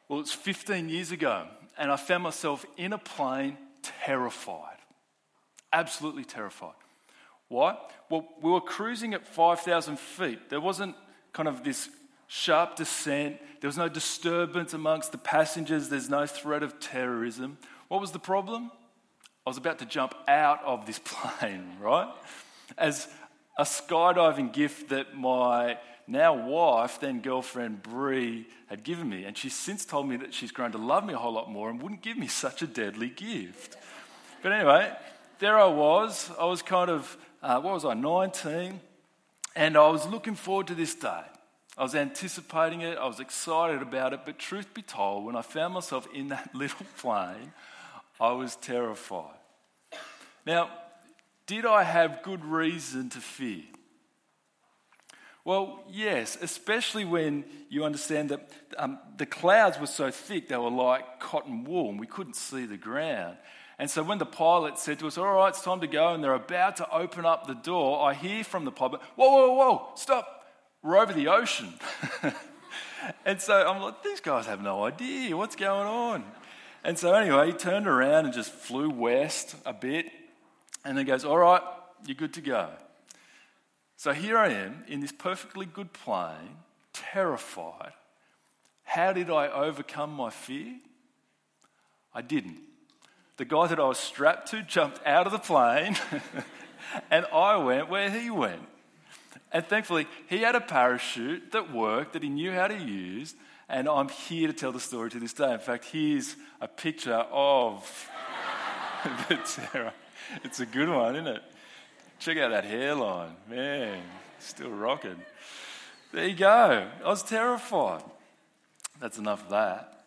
Well, it's 15 years ago, and I found myself in a plane terrified. Absolutely terrified. Why? Well, we were cruising at 5,000 feet. There wasn't kind of this sharp descent. There was no disturbance amongst the passengers. There's no threat of terrorism. What was the problem? I was about to jump out of this plane, right? As a skydiving gift that my now wife, then girlfriend Bree, had given me. And she's since told me that she's grown to love me a whole lot more and wouldn't give me such a deadly gift. But anyway, there I was. I was kind of, 19? And I was looking forward to this day. I was anticipating it. I was excited about it. But truth be told, when I found myself in that little plane, I was terrified. Now, did I have good reason to fear? Well, yes, especially when you understand that the clouds were so thick, they were like cotton wool, and we couldn't see the ground. And so when the pilot said to us, all right, it's time to go, and they're about to open up the door, I hear from the pilot, whoa, stop, we're over the ocean. And so I'm like, these guys have no idea what's going on. And so anyway, he turned around and just flew west a bit, and then goes, all right, you're good to go. So here I am in this perfectly good plane, terrified. How did I overcome my fear? I didn't. The guy that I was strapped to jumped out of the plane and I went where he went. And thankfully, he had a parachute that worked, that he knew how to use, and I'm here to tell the story to this day. In fact, here's a picture of the terror. It's a good one, isn't it? Check out that hairline. Man, still rocking. There you go. I was terrified. That's enough of that.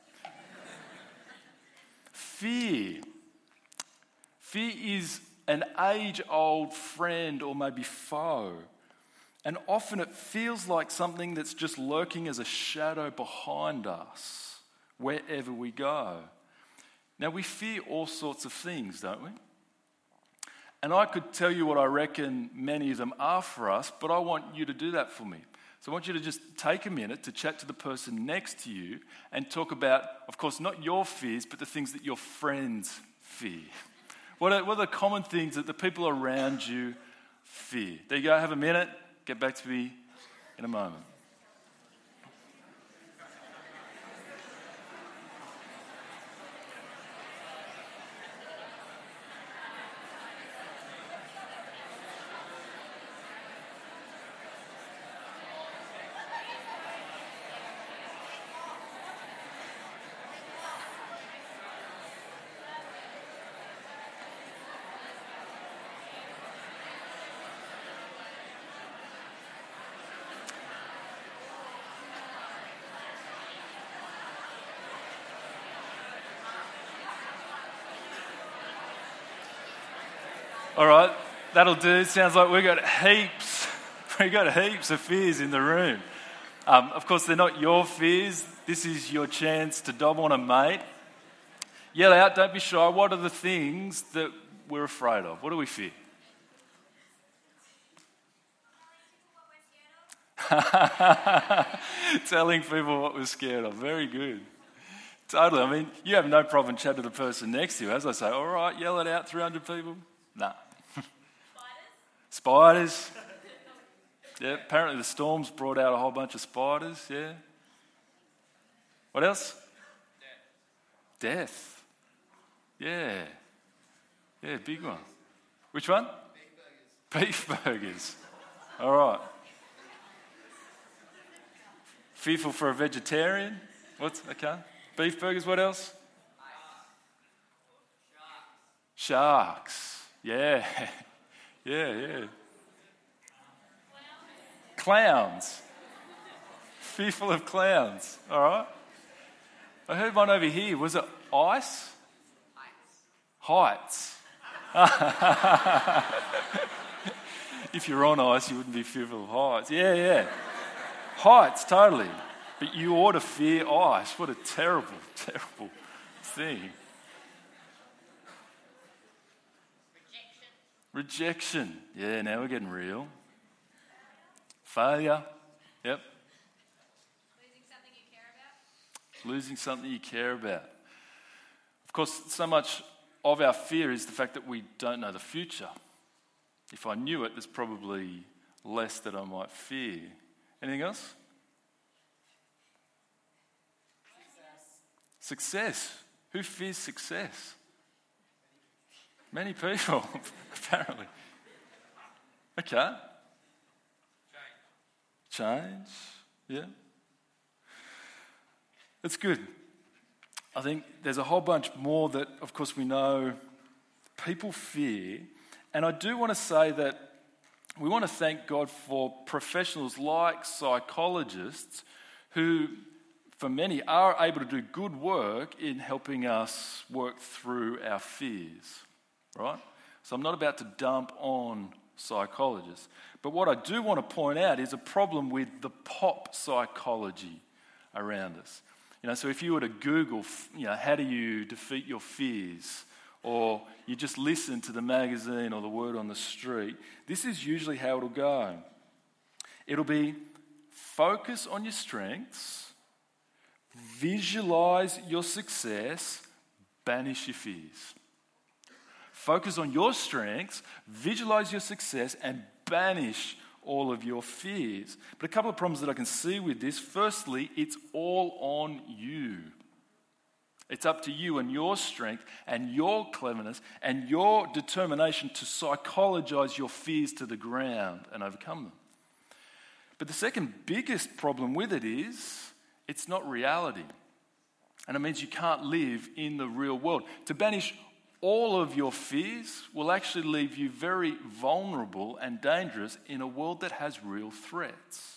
Fear. Fear is an age-old friend or maybe foe. And often it feels like something that's just lurking as a shadow behind us wherever we go. Now, we fear all sorts of things, don't we? And I could tell you what I reckon many of them are for us, but I want you to do that for me. So I want you to just take a minute to chat to the person next to you and talk about, of course, not your fears, but the things that your friends fear. What are the common things that the people around you fear? There you go, have a minute. Get back to me in a moment. All right, that'll do. Sounds like we've got heaps of fears in the room. Of course, they're not your fears. This is your chance to dob on a mate. Yell out, don't be shy. What are the things that we're afraid of? What do we fear? Telling people what we're scared of. Very good. Totally. I mean, you have no problem chatting to the person next to you. As I say, all right, yell it out, 300 people. Nah. Spiders. Yeah, apparently the storms brought out a whole bunch of spiders, yeah. What else? Death. Yeah. Yeah, big one. Which one? Beef burgers. All right. Fearful for a vegetarian? Okay. Beef burgers, what else? Sharks. Yeah. Yeah. Clowns. Fearful of clowns. All right. I heard one over here. Was it ice? Heights. If you're on ice, you wouldn't be fearful of heights. Yeah. Heights, totally. But you ought to fear ice. What a terrible, terrible thing. Rejection. Yeah, now we're getting real. Failure. Yep. Losing something you care losing something you care about. Of course, so much of our fear is the fact that we don't know the future. If I knew it, there's probably less that I might fear. Anything else? Success. Who fears success? Many people, apparently. Okay. Change. Yeah. That's good. I think there's a whole bunch more that, of course, we know people fear. And I do want to say that we want to thank God for professionals like psychologists who, for many, are able to do good work in helping us work through our fears, right? So I'm not about to dump on psychologists. But what I do want to point out is a problem with the pop psychology around us. So if you were to Google, how do you defeat your fears? Or you just listen to the magazine or the word on the street, this is usually how it'll go. It'll be focus on your strengths, visualize your success, banish your fears. Focus on your strengths, visualize your success, and banish all of your fears. But a couple of problems that I can see with this. Firstly, it's all on you. It's up to you and your strength and your cleverness and your determination to psychologize your fears to the ground and overcome them. But the second biggest problem with it is it's not reality. And it means you can't live in the real world. To banish all of your fears will actually leave you very vulnerable and dangerous in a world that has real threats.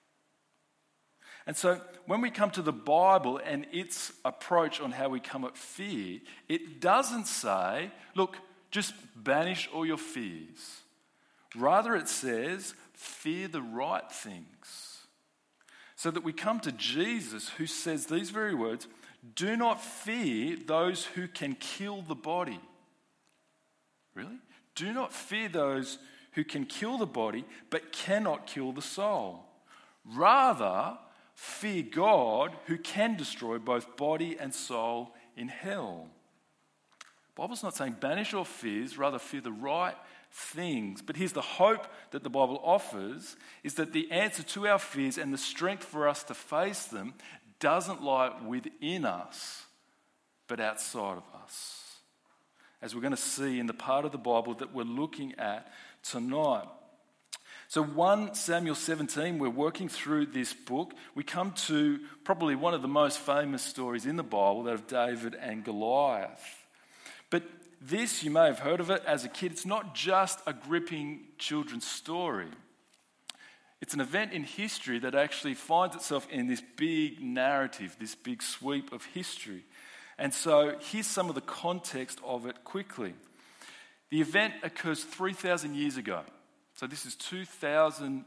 And so when we come to the Bible and its approach on how we come at fear, it doesn't say, look, just banish all your fears. Rather it says, fear the right things. So that we come to Jesus who says these very words, do not fear those who can kill the body. Really? Do not fear those who can kill the body but cannot kill the soul. Rather, fear God who can destroy both body and soul in hell. The Bible's not saying banish your fears, rather fear the right things. But here's the hope that the Bible offers, is that the answer to our fears and the strength for us to face them doesn't lie within us, but outside of us. As we're going to see in the part of the Bible that we're looking at tonight. So 1 Samuel 17, we're working through this book. We come to probably one of the most famous stories in the Bible, that of David and Goliath. But this, you may have heard of it as a kid, it's not just a gripping children's story. It's an event in history that actually finds itself in this big narrative, this big sweep of history. And so here's some of the context of it quickly. The event occurs 3,000 years ago. So this is 1,000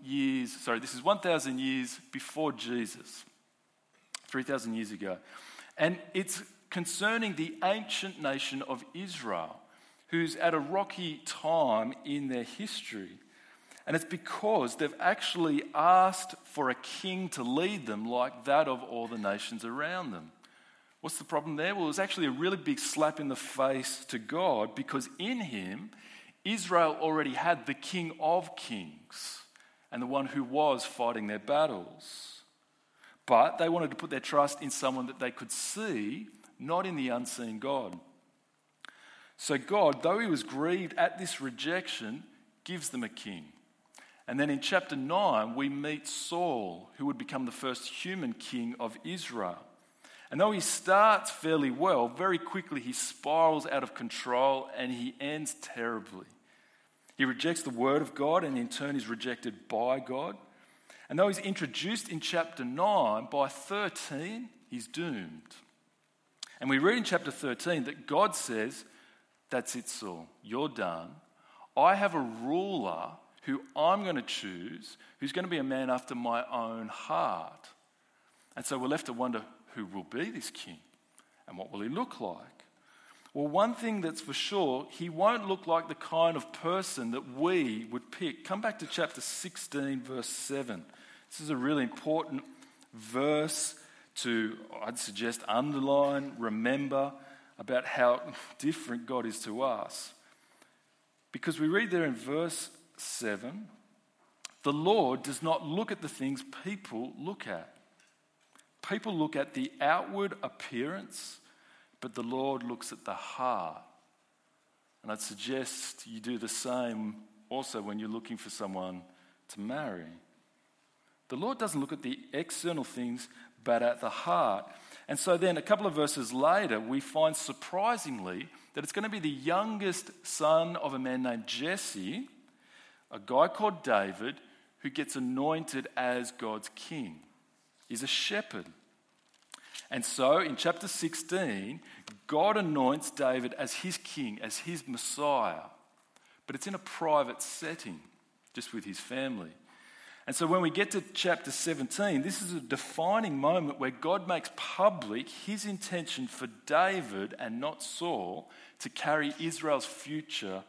years before Jesus. 3,000 years ago. And it's concerning the ancient nation of Israel, who's at a rocky time in their history. And it's because they've actually asked for a king to lead them like that of all the nations around them. What's the problem there? Well, it was actually a really big slap in the face to God, because in him, Israel already had the King of Kings and the one who was fighting their battles. But they wanted to put their trust in someone that they could see, not in the unseen God. So God, though he was grieved at this rejection, gives them a king. And then in chapter 9, we meet Saul, who would become the first human king of Israel. And though he starts fairly well, very quickly he spirals out of control and he ends terribly. He rejects the word of God and in turn is rejected by God. And though he's introduced in chapter 9, by 13, he's doomed. And we read in chapter 13 that God says, that's it, Saul, you're done. I have a ruler who I'm going to choose, who's going to be a man after my own heart. And so we're left to wonder, who will be this king? And what will he look like? Well, one thing that's for sure, he won't look like the kind of person that we would pick. Come back to chapter 16, verse 7. This is a really important verse to, I'd suggest, underline, remember about how different God is to us. Because we read there in verse 7, the Lord does not look at the things people look at. People look at the outward appearance, but the Lord looks at the heart. And I'd suggest you do the same also when you're looking for someone to marry. The Lord doesn't look at the external things, but at the heart. And so then a couple of verses later, we find surprisingly that it's going to be the youngest son of a man named Jesse, a guy called David, who gets anointed as God's king. He's a shepherd. And so in chapter 16, God anoints David as his king, as his Messiah. But it's in a private setting, just with his family. And so when we get to chapter 17, this is a defining moment where God makes public his intention for David and not Saul to carry Israel's future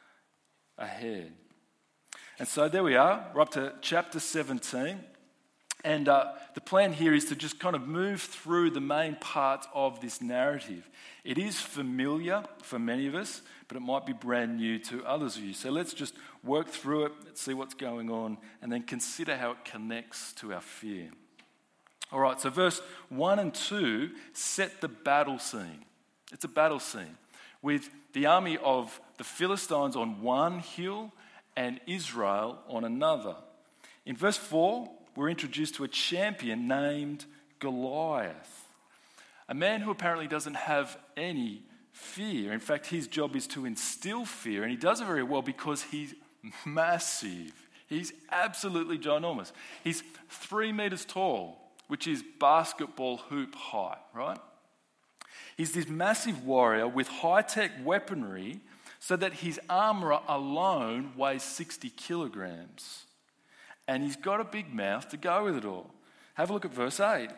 ahead. And so there we are, we're up to chapter 17. And the plan here is to just kind of move through the main parts of this narrative. It is familiar for many of us, but it might be brand new to others of you. So let's just work through it, see what's going on, and then consider how it connects to our fear. All right, so verse 1 and 2 set the battle scene. It's a battle scene with the army of the Philistines on one hill and Israel on another. In verse 4, we're introduced to a champion named Goliath, a man who apparently doesn't have any fear. In fact, his job is to instill fear, and he does it very well because he's massive. He's absolutely ginormous. He's 3 meters tall, which is basketball hoop height, right? He's this massive warrior with high-tech weaponry so that his armor alone weighs 60 kilograms. And he's got a big mouth to go with it all. Have a look at verse 8.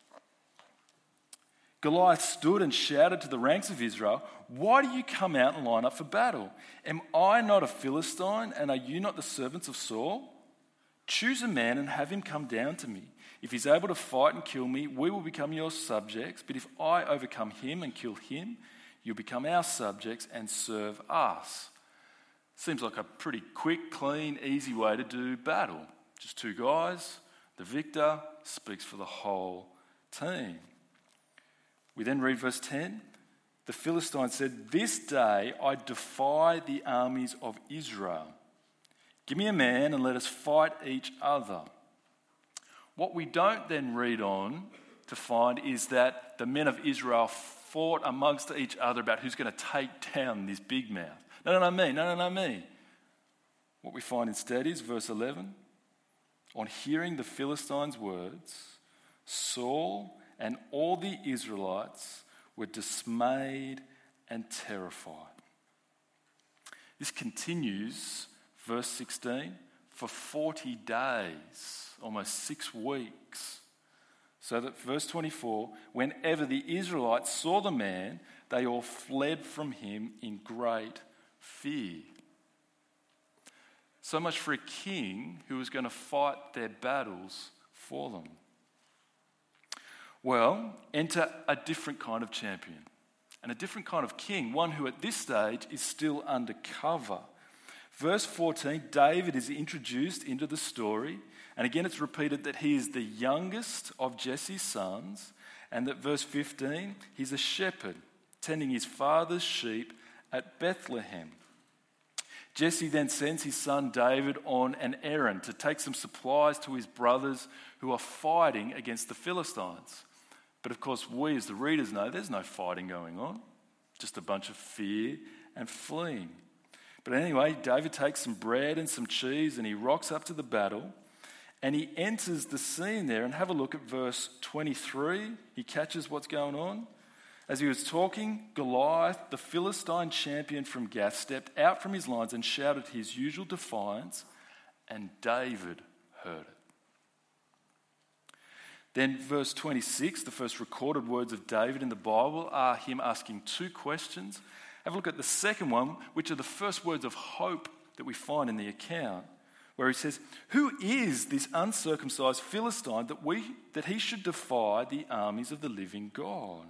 Goliath stood and shouted to the ranks of Israel, "Why do you come out and line up for battle? Am I not a Philistine, and are you not the servants of Saul? Choose a man and have him come down to me. If he's able to fight and kill me, we will become your subjects. But if I overcome him and kill him, you'll become our subjects and serve us." Seems like a pretty quick, clean, easy way to do battle. Just 2 guys. The victor speaks for the whole team. We then read verse 10. The Philistines said, "This day I defy the armies of Israel. Give me a man and let us fight each other." What we don't then read on to find is that the men of Israel fought amongst each other about who's going to take down this big mouth. No, me. What we find instead is verse 11. On hearing the Philistines' words, Saul and all the Israelites were dismayed and terrified. This continues, verse 16, for 40 days, almost 6 weeks. So that verse 24, whenever the Israelites saw the man, they all fled from him in great fear. So much for a king who was going to fight their battles for them. Well, enter a different kind of champion and a different kind of king, one who at this stage is still undercover. Verse 14, David is introduced into the story, and again it's repeated that he is the youngest of Jesse's sons, and that verse 15, he's a shepherd tending his father's sheep at Bethlehem. Jesse then sends his son David on an errand to take some supplies to his brothers who are fighting against the Philistines. But of course, we as the readers know there's no fighting going on, just a bunch of fear and fleeing. But anyway, David takes some bread and some cheese and he rocks up to the battle and he enters the scene there. And have a look at verse 23. He catches what's going on. As he was talking, Goliath, the Philistine champion from Gath, stepped out from his lines and shouted his usual defiance, and David heard it. Then verse 26, the first recorded words of David in the Bible are him asking 2 questions. Have a look at the second one, which are the first words of hope that we find in the account. where he says, "Who is this uncircumcised Philistine that he should defy the armies of the living God?"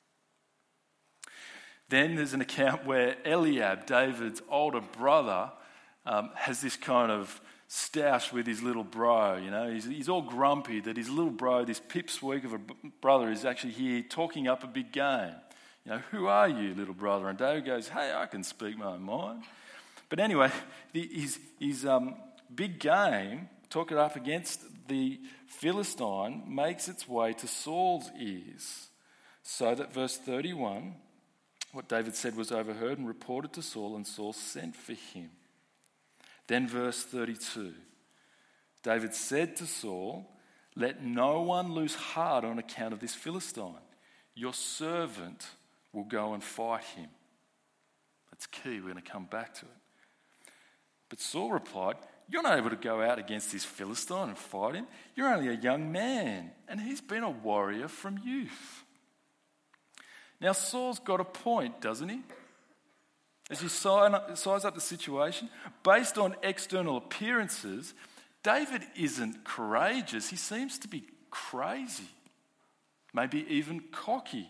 Then there's an account where Eliab, David's older brother, has this kind of stoush with his little bro. You know, he's all grumpy that his little bro, this pipsqueak of a brother, is actually here talking up a big game. You know, "Who are you, little brother?" And David goes, "Hey, I can speak my own mind." But anyway, his big game, talking up against the Philistine, makes its way to Saul's ears. So that verse 31, what David said was overheard and reported to Saul, and Saul sent for him. Then verse 32, David said to Saul, "Let no one lose heart on account of this Philistine. Your servant will go and fight him." That's key. We're going to come back to it. But Saul replied, "You're not able to go out against this Philistine and fight him. You're only a young man, and he's been a warrior from youth." Now Saul's got a point, doesn't he? As you size up the situation, based on external appearances, David isn't courageous. He seems to be crazy, maybe even cocky.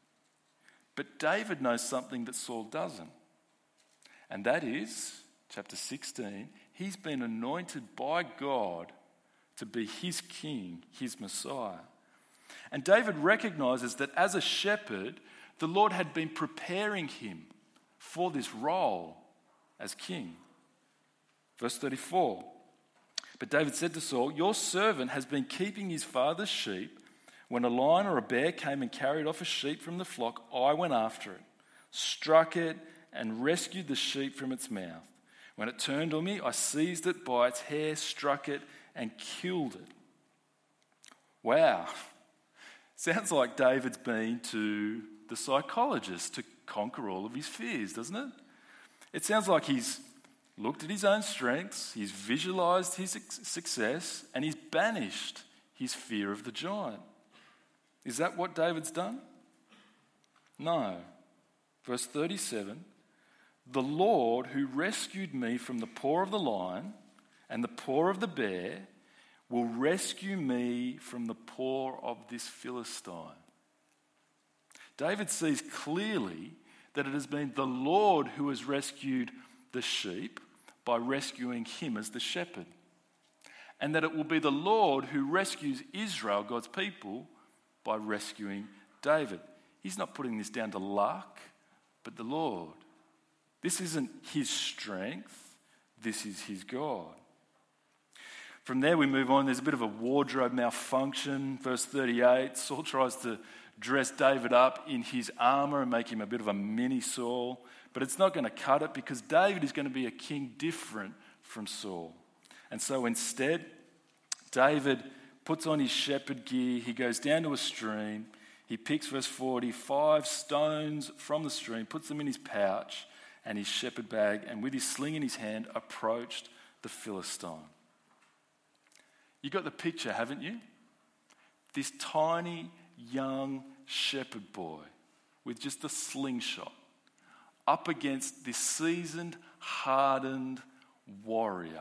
But David knows something that Saul doesn't. And that is, chapter 16, he's been anointed by God to be his king, his Messiah. And David recognizes that as a shepherd, the Lord had been preparing him for this role as king. Verse 34, but David said to Saul, "Your servant has been keeping his father's sheep. When a lion or a bear came and carried off a sheep from the flock, I went after it, struck it, and rescued the sheep from its mouth. When it turned on me, I seized it by its hair, struck it, and killed it." Wow. Sounds like David's been to the psychologist to conquer all of his fears, doesn't it? It sounds like he's looked at his own strengths, he's visualized his success, and he's banished his fear of the giant. Is that what David's done? No. Verse 37, "The Lord who rescued me from the paw of the lion and the paw of the bear will rescue me from the paw of this Philistine." David sees clearly that it has been the Lord who has rescued the sheep by rescuing him as the shepherd. And that it will be the Lord who rescues Israel, God's people, by rescuing David. He's not putting this down to luck, but the Lord. This isn't his strength, this is his God. From there we move on. There's a bit of a wardrobe malfunction. Verse 38, Saul tries to dress David up in his armor and make him a bit of a mini Saul. But it's not going to cut it because David is going to be a king different from Saul. And so instead, David puts on his shepherd gear. He goes down to a stream. He picks, verse 40, 5 stones from the stream, puts them in his pouch and his shepherd bag, and with his sling in his hand, approached the Philistine. You got the picture, haven't you? This tiny young shepherd boy with just a slingshot up against this seasoned, hardened warrior.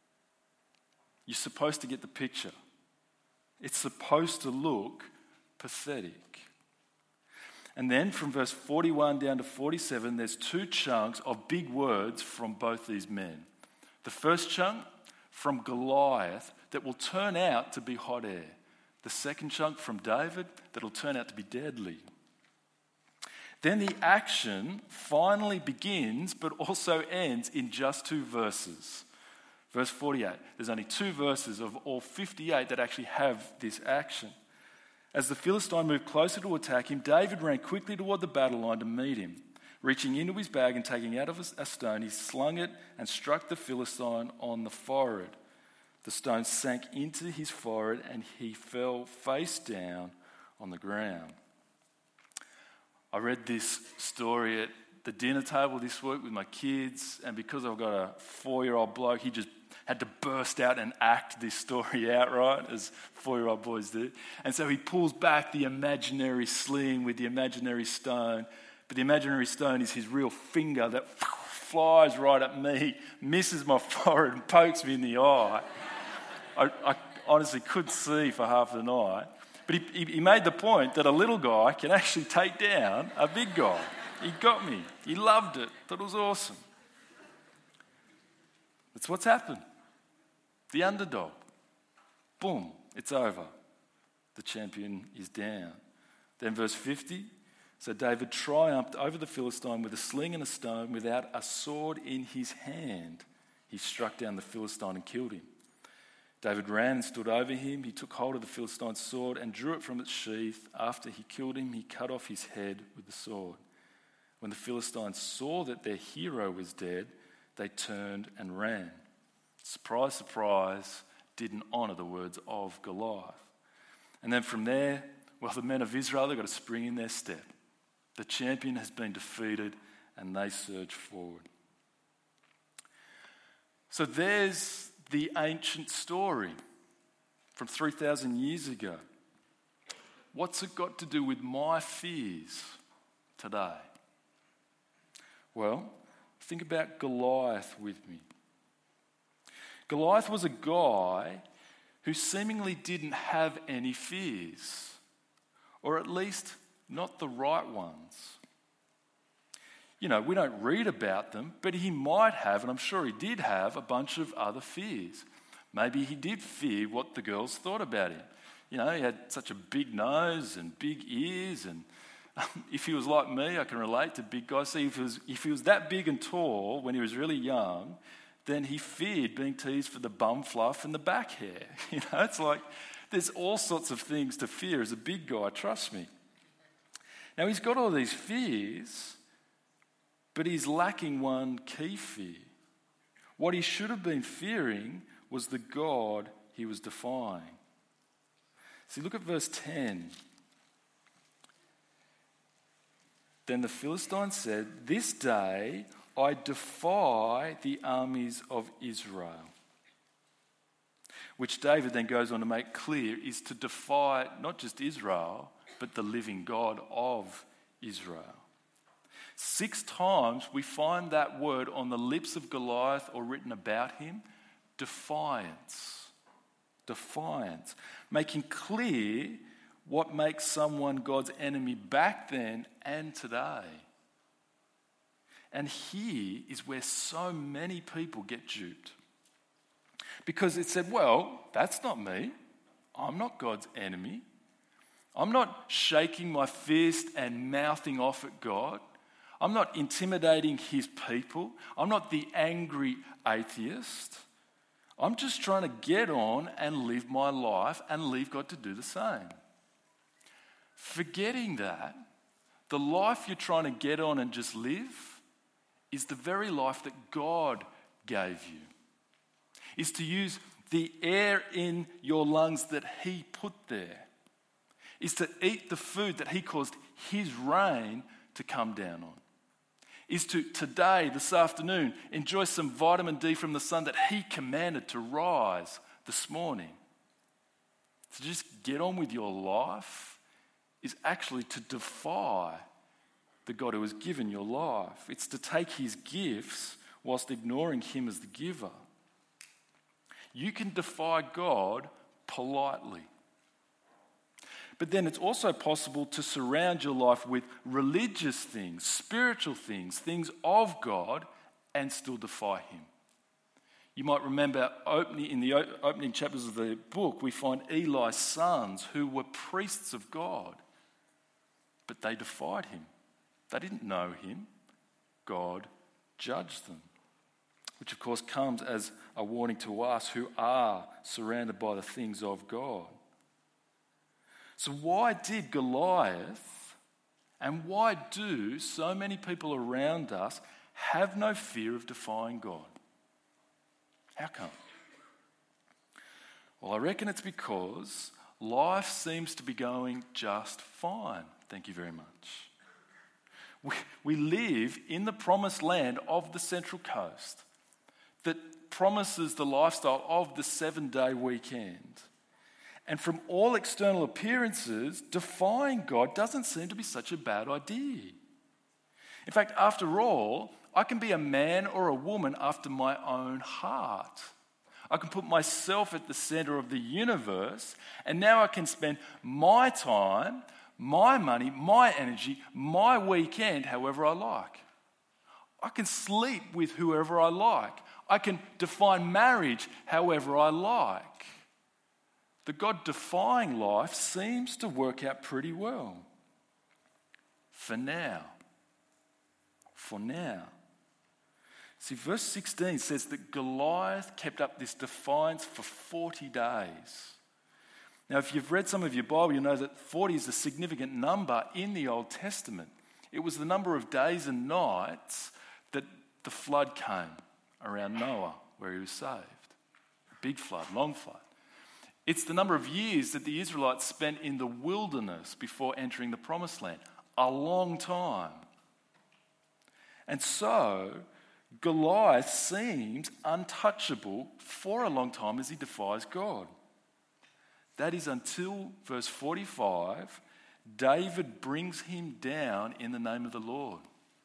You're supposed to get the picture. It's supposed to look pathetic. And then from verse 41 down to 47, there's 2 chunks of big words from both these men. The first chunk from Goliath that will turn out to be hot air. The second chunk from David that will turn out to be deadly. Then the action finally begins but also ends in just 2 verses. Verse 48, there's only 2 verses of all 58 that actually have this action. As the Philistine moved closer to attack him, David ran quickly toward the battle line to meet him. Reaching into his bag and taking out of a stone, he slung it and struck the Philistine on the forehead. The stone sank into his forehead and he fell face down on the ground. I read this story at the dinner table this week with my kids, and because I've got a 4-year-old bloke, he just had to burst out and act this story out, right, as 4-year-old boys do. And so he pulls back the imaginary sling with the imaginary stone, but the imaginary stone is his real finger that flies right at me, misses my forehead and pokes me in the eye. I honestly couldn't see for half the night. But he made the point that a little guy can actually take down a big guy. He got me. He loved it. Thought it was awesome. That's what's happened. The underdog. Boom, it's over. The champion is down. Then verse 50, so David triumphed over the Philistine with a sling and a stone, without a sword in his hand. He struck down the Philistine and killed him. David ran and stood over him. He took hold of the Philistine's sword and drew it from its sheath. After he killed him, he cut off his head with the sword. When the Philistines saw that their hero was dead, they turned and ran. Surprise, surprise, didn't honour the words of Goliath. And then from there, well, the men of Israel, they've got a spring in their step. The champion has been defeated and they surge forward. So there's the ancient story from 3,000 years ago. What's it got to do with my fears today? Well, think about Goliath with me. Goliath was a guy who seemingly didn't have any fears, or at least not the right ones. You know, we don't read about them, but he might have, and I'm sure he did have, a bunch of other fears. Maybe he did fear what the girls thought about him. You know, he had such a big nose and big ears, and if he was like me, I can relate to big guys. See, if he was that big and tall when he was really young, then he feared being teased for the bum fluff and the back hair. You know, it's like there's all sorts of things to fear as a big guy, trust me. Now, he's got all these fears, but he's lacking one key fear. What he should have been fearing was the God he was defying. See, look at verse 10. Then the Philistine said, "This day I defy the armies of Israel." Which David then goes on to make clear is to defy not just Israel, but the living God of Israel. 6 times we find that word on the lips of Goliath or written about him, defiance. Defiance. Making clear what makes someone God's enemy back then and today. And here is where so many people get duped. Because it said, well, that's not me. I'm not God's enemy. I'm not shaking my fist and mouthing off at God. I'm not intimidating his people. I'm not the angry atheist. I'm just trying to get on and live my life and leave God to do the same. Forgetting that, the life you're trying to get on and just live is the very life that God gave you. Is to use the air in your lungs that he put there. Is to eat the food that he caused his rain to come down on. Is to today, this afternoon, enjoy some vitamin D from the sun that he commanded to rise this morning. To just get on with your life is actually to defy the God who has given your life. It's to take his gifts whilst ignoring him as the giver. You can defy God politely. But then it's also possible to surround your life with religious things, spiritual things, things of God, and still defy him. You might remember in the opening chapters of the book, we find Eli's sons who were priests of God, but they defied him. They didn't know him. God judged them, which of course comes as a warning to us who are surrounded by the things of God. So why did Goliath and why do so many people around us have no fear of defying God? How come? Well, I reckon it's because life seems to be going just fine. Thank you very much. We live in the promised land of the Central Coast that promises the lifestyle of the 7-day weekend. And from all external appearances, defying God doesn't seem to be such a bad idea. In fact, after all, I can be a man or a woman after my own heart. I can put myself at the center of the universe, and now I can spend my time, my money, my energy, my weekend however I like. I can sleep with whoever I like. I can define marriage however I like. The God-defying life seems to work out pretty well. For now. For now. See, verse 16 says that Goliath kept up this defiance for 40 days. Now, if you've read some of your Bible, you know that 40 is a significant number in the Old Testament. It was the number of days and nights that the flood came around Noah, where he was saved. Big flood, long flood. It's the number of years that the Israelites spent in the wilderness before entering the Promised Land. A long time. And so, Goliath seems untouchable for a long time as he defies God. That is until verse 45, David brings him down in the name of the Lord.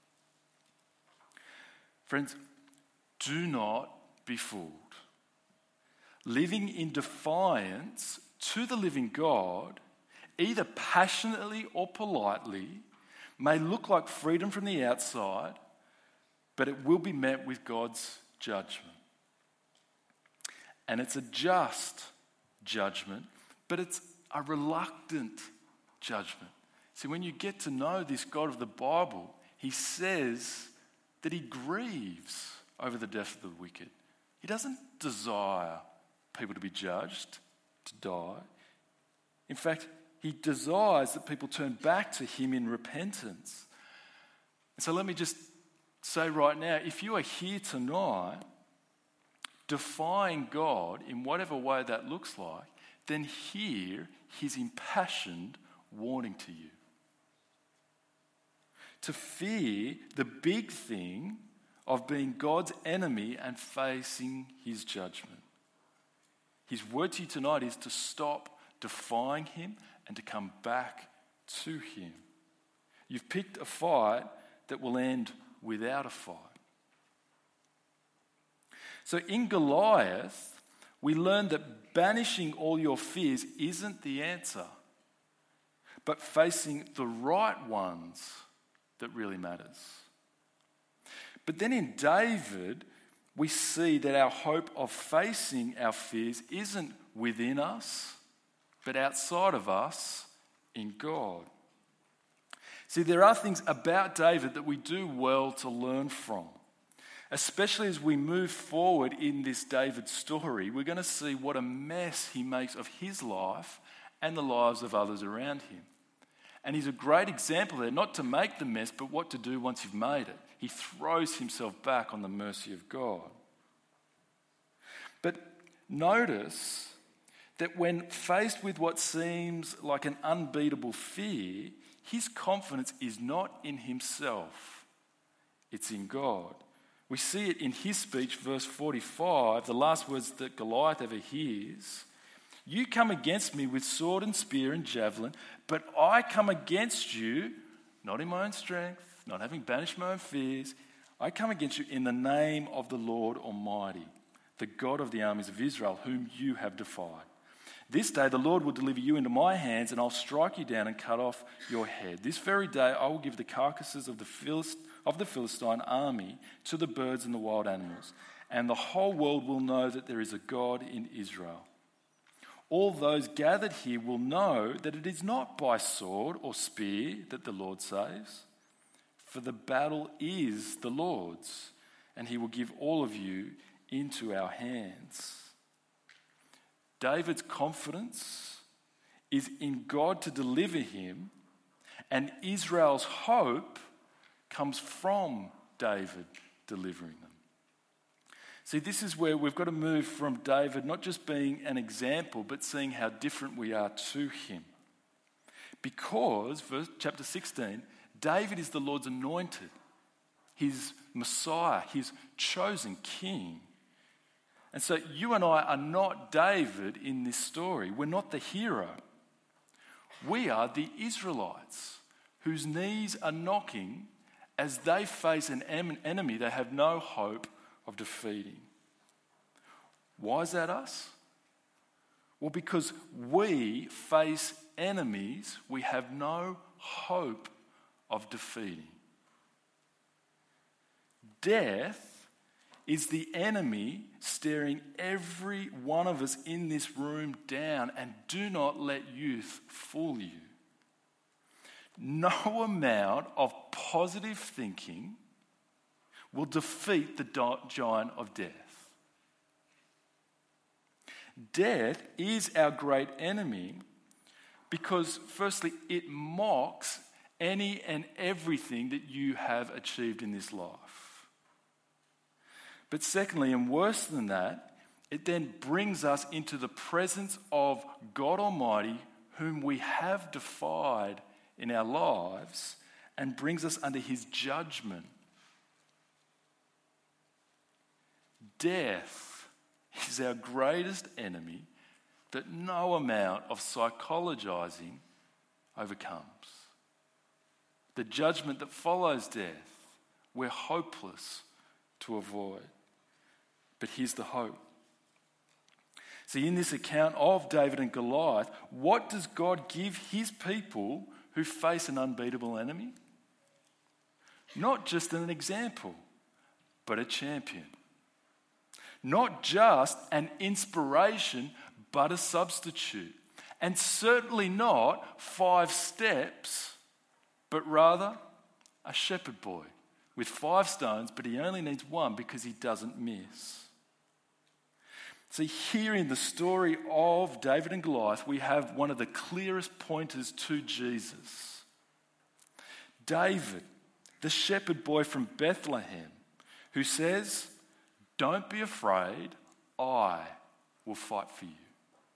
Friends, do not be fooled. Living in defiance to the living God, either passionately or politely, may look like freedom from the outside, but it will be met with God's judgment. And it's a just judgment, but it's a reluctant judgment. See, when you get to know this God of the Bible, he says that he grieves over the death of the wicked. He doesn't desire people to be judged, to die. In fact, he desires that people turn back to him in repentance. And so let me just say right now, if you are here tonight defying God in whatever way that looks like, then hear his impassioned warning to you. To fear the big thing of being God's enemy and facing his judgment. His word to you tonight is to stop defying him and to come back to him. You've picked a fight that will end without a fight. So in Goliath, we learn that banishing all your fears isn't the answer, but facing the right ones that really matters. But then in David, we see that our hope of facing our fears isn't within us, but outside of us in God. See, there are things about David that we do well to learn from. Especially as we move forward in this David story, we're going to see what a mess he makes of his life and the lives of others around him. And he's a great example there, not to make the mess, but what to do once you've made it. He throws himself back on the mercy of God. But notice that when faced with what seems like an unbeatable fear, his confidence is not in himself, it's in God. We see it in his speech, verse 45, the last words that Goliath ever hears. You come against me with sword and spear and javelin, but I come against you, not in my own strength, not having banished my own fears. I come against you in the name of the Lord Almighty, the God of the armies of Israel, whom you have defied. This day the Lord will deliver you into my hands, and I'll strike you down and cut off your head. This very day I will give the carcasses of the Philistine army to the birds and the wild animals, and the whole world will know that there is a God in Israel. All those gathered here will know that it is not by sword or spear that the Lord saves, for the battle is the Lord's, and he will give all of you into our hands. David's confidence is in God to deliver him, and Israel's hope comes from David delivering them. See, this is where we've got to move from David not just being an example, but seeing how different we are to him. Because, chapter 16, David is the Lord's anointed, his Messiah, his chosen king. And so you and I are not David in this story. We're not the hero. We are the Israelites whose knees are knocking as they face an enemy they have no hope of defeating. Why is that us? Well, because we face enemies we have no hope of defeating. Death is the enemy staring every one of us in this room down, and do not let youth fool you. No amount of positive thinking will defeat the giant of death. Death is our great enemy because, firstly, it mocks any and everything that you have achieved in this life. But secondly, and worse than that, it then brings us into the presence of God Almighty, whom we have defied in our lives, and brings us under his judgment. Death is our greatest enemy that no amount of psychologizing overcomes. The judgment that follows death, we're hopeless to avoid. But here's the hope. See, in this account of David and Goliath, what does God give his people who face an unbeatable enemy? Not just an example, but a champion. Not just an inspiration, but a substitute. And certainly not 5 steps, but rather a shepherd boy with 5 stones, but he only needs 1 because he doesn't miss. See, here in the story of David and Goliath, we have one of the clearest pointers to Jesus. David, the shepherd boy from Bethlehem, who says, "Don't be afraid, I will fight for you."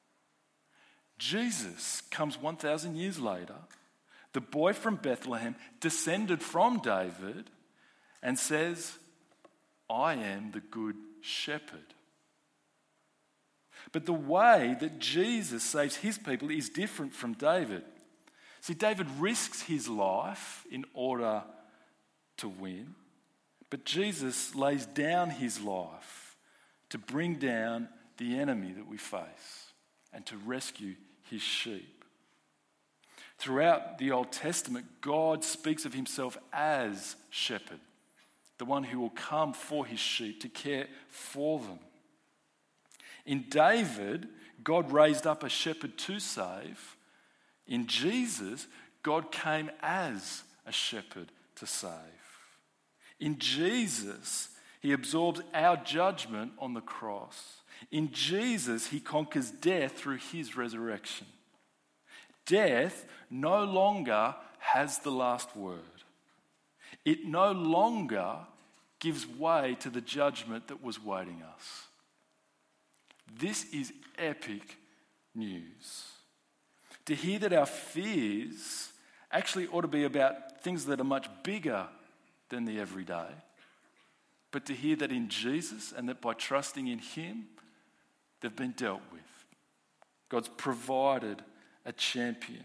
Jesus comes 1,000 years later, the boy from Bethlehem, descended from David, and says, "I am the good shepherd." But the way that Jesus saves his people is different from David. See, David risks his life in order to win, but Jesus lays down his life to bring down the enemy that we face and to rescue his sheep. Throughout the Old Testament, God speaks of himself as shepherd, the one who will come for his sheep to care for them. In David, God raised up a shepherd to save. In Jesus, God came as a shepherd to save. In Jesus, he absorbs our judgment on the cross. In Jesus, he conquers death through his resurrection. Death no longer has the last word. It no longer gives way to the judgment that was waiting us. This is epic news. To hear that our fears actually ought to be about things that are much bigger than the everyday, but to hear that in Jesus and that by trusting in him, they've been dealt with. God's provided a champion.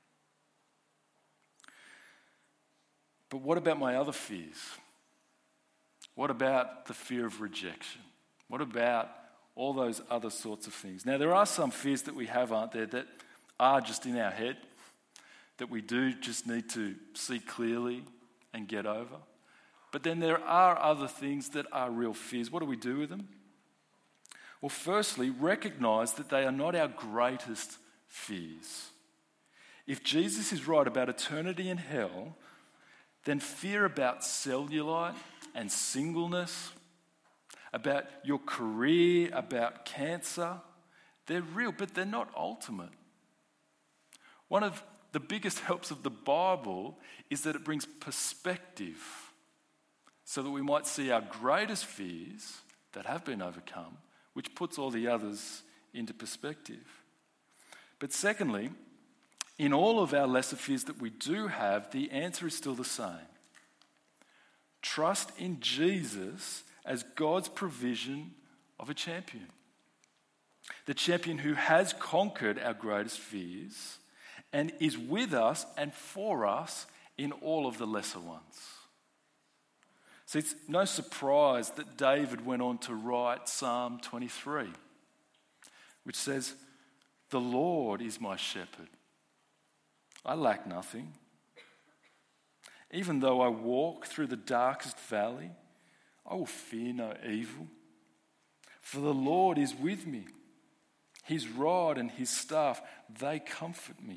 But what about my other fears? What about the fear of rejection? What about all those other sorts of things? Now, there are some fears that we have, aren't there, that are just in our head, that we do just need to see clearly and get over. But then there are other things that are real fears. What do we do with them? Well, firstly, recognize that they are not our greatest fears. If Jesus is right about eternity in hell, then fear about cellulite and singleness, about your career, about cancer, they're real, but they're not ultimate. One of the biggest helps of the Bible is that it brings perspective so that we might see our greatest fears that have been overcome, which puts all the others into perspective. But secondly, in all of our lesser fears that we do have, the answer is still the same. Trust in Jesus as God's provision of a champion. The champion who has conquered our greatest fears and is with us and for us in all of the lesser ones. So it's no surprise that David went on to write Psalm 23, which says, "The Lord is my shepherd. I lack nothing. Even though I walk through the darkest valley, I will fear no evil. For the Lord is with me. His rod and his staff, they comfort me."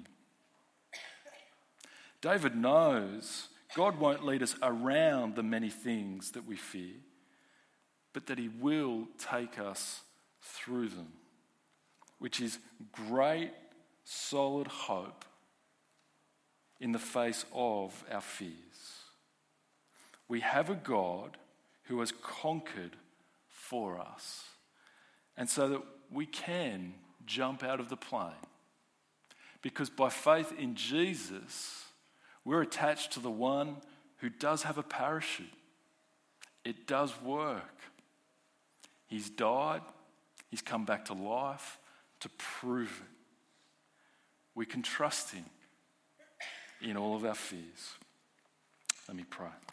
David knows God won't lead us around the many things that we fear, but that he will take us through them, which is great, solid hope in the face of our fears. We have a God who has conquered for us, and so that we can jump out of the plane. Because by faith in Jesus, we're attached to the one who does have a parachute. It does work. He's died. He's come back to life to prove it. We can trust him in all of our fears. Let me pray.